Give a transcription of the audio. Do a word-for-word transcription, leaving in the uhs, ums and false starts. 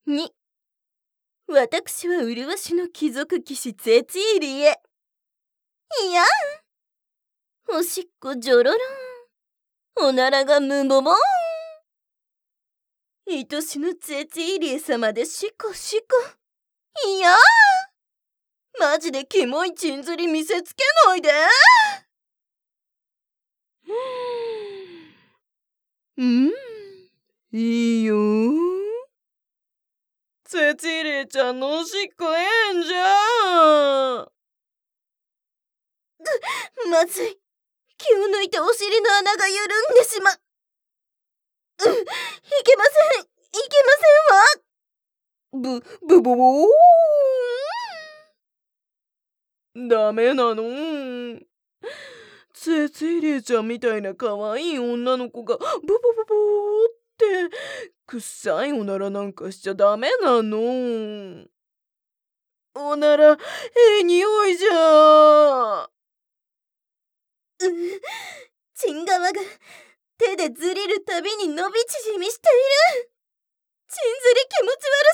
に、私は麗しの貴族騎士ゼツィーリへ。いやん、おしっこジョロロン、おならがムモモン。愛しのゼツィーリエ様でシコシコ。いやマジでキモいチンズリ見せつけないで。うん、いいよ。ゼツィーリエちゃんのおしっこええんじゃん。まずい。気を抜いてお尻の穴が緩んでしまう。うん、いけません。いけませんわ。ブ、ブボボーン。ダメなの。ゼツィーリエちゃんみたいな可愛い女の子がブボボボーって臭いおならなんかしちゃダメなの。おなら、ええ匂いじゃ。うん、チン側が手でずりるたびに伸び縮みしている。チンズリ気持ち悪